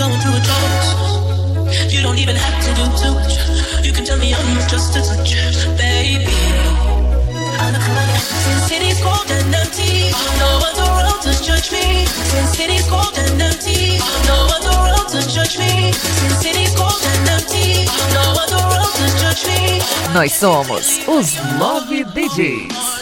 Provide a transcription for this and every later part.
going through a drought. You don't even have to do too much. You can tell me I'm just a touch, baby. I look like since city's cold and empty, no one's around to judge me. Since city's cold and empty, no one's around to judge me. Since city's cold and empty, no one's around to judge me. Nós somos os Love DJs.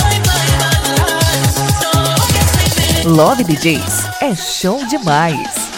Love DJs é show demais.